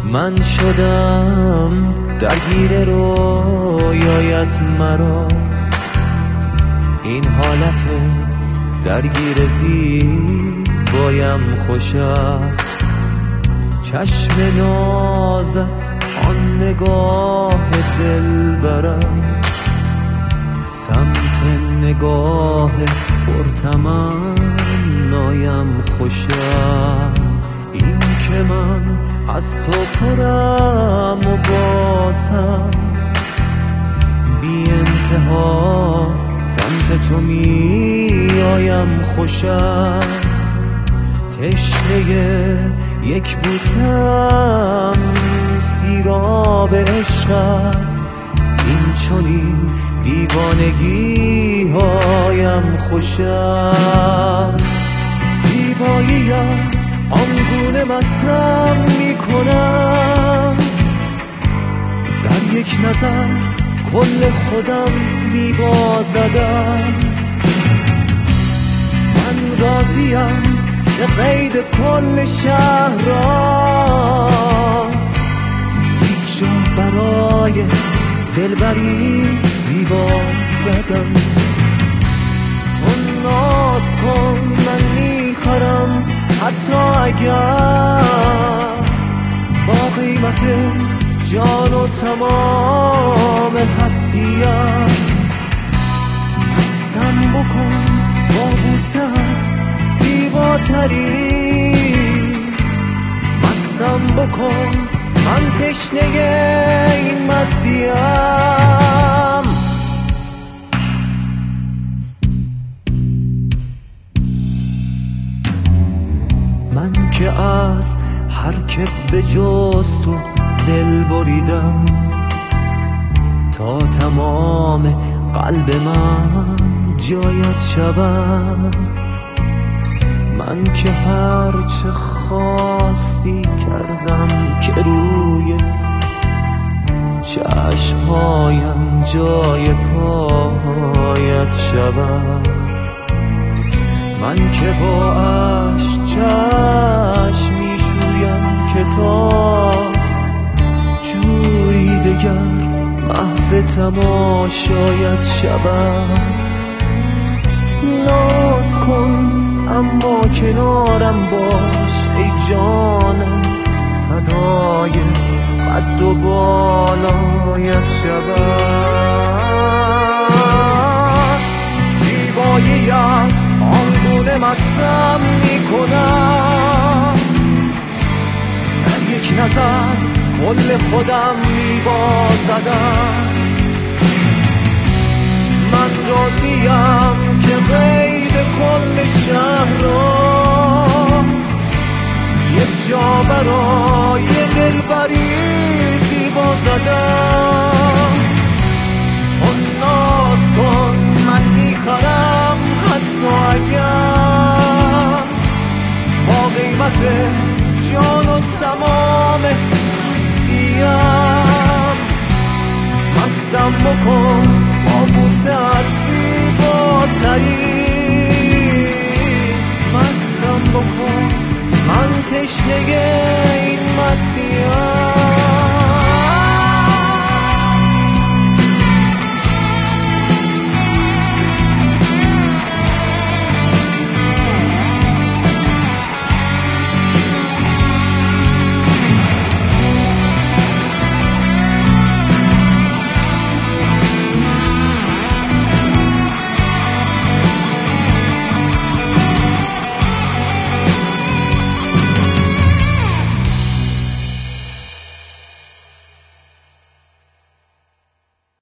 من شدم درگیر رویایت مرا، این حالت درگیر زیبایم خوش است. چشم نازت آن نگاه دلبرت، سمت نگاه پرتمنایم خوش است. این که من از تو پرم و باسم، بی انتها سمت تو می آیم خوش است. تشنه یک بوسم سیراب عشقت، این چنین دیوانگی هایم خوش است. زیباییت آنگونه مستم می کنم، در یک نظر کل خودم می بازدم. من راضیم که قید کل شهر را یک جا برای دلبری زیبا زدم. تو ناز کن من میخرم، حتی اگر با قیمت جان و تمام هستیم. مستم بکن با بوست زیباتری، مستم بکن من تشنه این مستیم. من که از هر که به جز تو دل بریدم، تا تمام قلب من جایت شود. من که هر چه خواستی کردم که روی چشمهایم جای پایت شود. من که با اشک چشم میشویم که تا جویی دگر محو تماشایت شود. ناز کن اما کنارم باش ای جانم، فدای قد و بالایت شود. زیباییت آنگونه مستم میکند، در یک نظر کل خودم میبازدم. من راضیم که قید کل شهر را یک جا برای دلبری زیبا زدم. تو ناز کن من میخرم، حتی اگر با قیمت جان و تمام هستیم. مستم بکن با بوست زیباتری، مستم بکن من تشنه این مستیم.